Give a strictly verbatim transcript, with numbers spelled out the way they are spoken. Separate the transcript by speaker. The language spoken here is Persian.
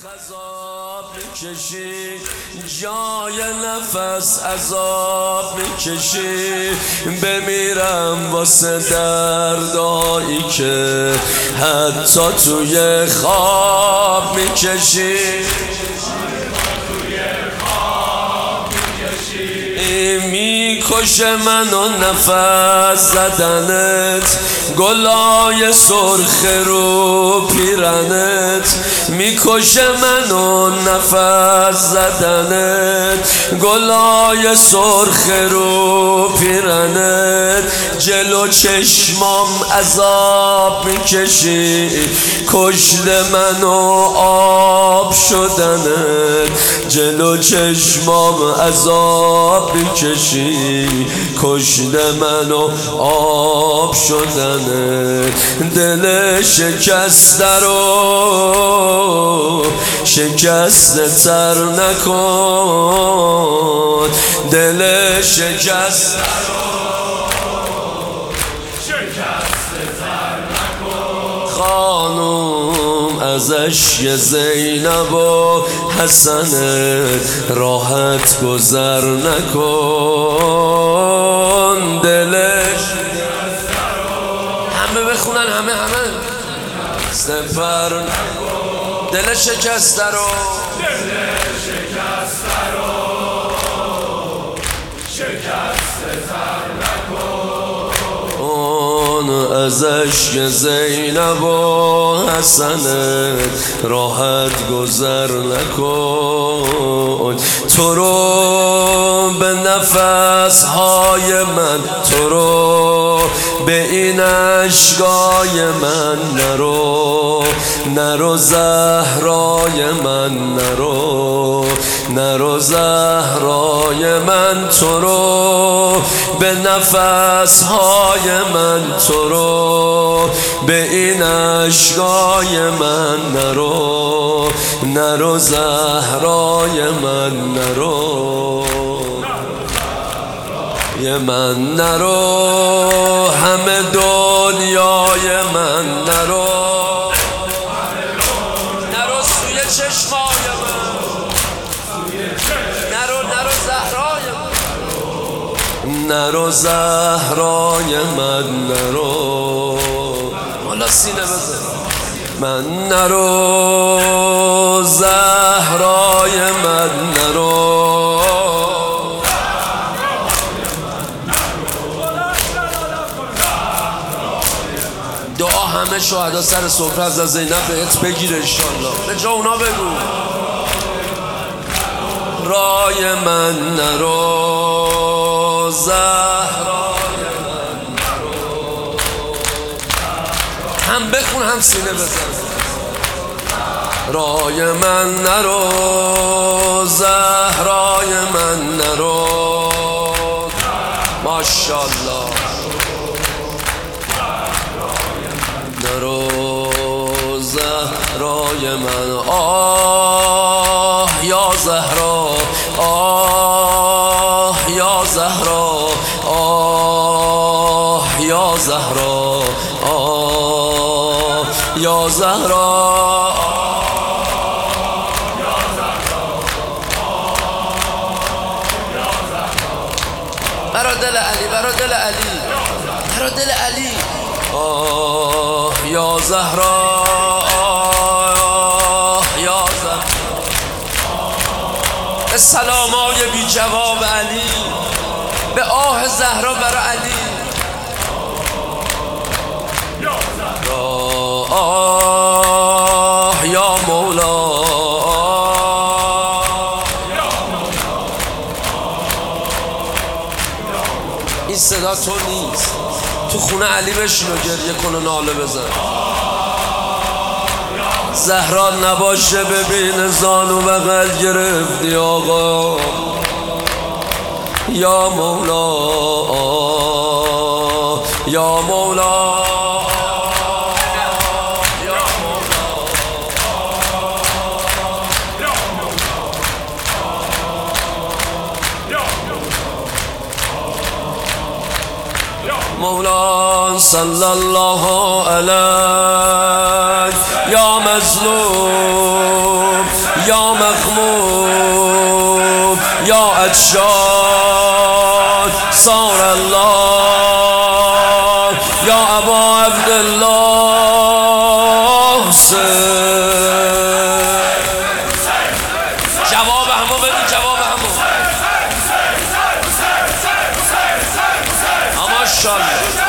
Speaker 1: خضاب میکشی، جای نفس عذاب میکشی، بمیرم واسه دردایی که حتی توی خواب میکشی. میکشه منو نفس زدنت، گلای سرخ رو پیرنت. میکشه منو نفس زدنت، گلای سرخ رو پیرنت. جلو چشمام عذاب میکشی، کشته منو آب شدنت. جلو چشمام عذاب میکشی، کشته منو آب شدنت. دل شکسته رو شکسته تر نکن، دل شکسته رو شکسته تر نکن. خانوم ازش یه زینب و حسنت راحت گذر نکن، دلش همه بخونن، همه همه سفر نکن. دل شکسته رو دل شکسته رو شکسته تر نکن. اون ازش یه زینب و حسنت راحت گذر نکن. تو رو به نفس های من، تو رو به این اشکای من نرو، نرو زهرای من نرو، نرو زهرای من. تو رو به نفس های من، تو رو به این اشکای من نرو، نرو زهرای من نرو، یه من نرو، همه دنیای من نرو، نرو سوی چشمای من، نرو نرو زهرای من، نرو زهرای من نرو. حالا سینه بزن. من نرو زهرای من نرو، دعا همه شهدا سر سفره از زینب بهت بگیره انشالله. به جا اونا بگو رای من نرو، زهرای من نرو. هم بخون هم سینه بزن. رای من نرو، زهرای من نرو. ماشاءالله. نرو زهرای من. آه یا زهرا، آه یا زهرا، آه یا زهرا، آه یا زهرا. برا دل علی، برا دل علی، برا دل علی. آه یا زهرا، آه یا زهرا. به سلامای بی جواب علی، به آه زهرا برا علی. آه یا مولا، این صدا تو نیست. تو خونه علی بشین و گریه کن و ناله بزن. زهرا نباشه ببین زانو بغل گرفتی آقا. یا مولا، یا مولا، مولا صلی الله علیه یا مظلوم. یا مخمود یا عطشان صار الله یا ابا عبدالله حسین. جواب همو بگو، جواب همو. ماشاءالله.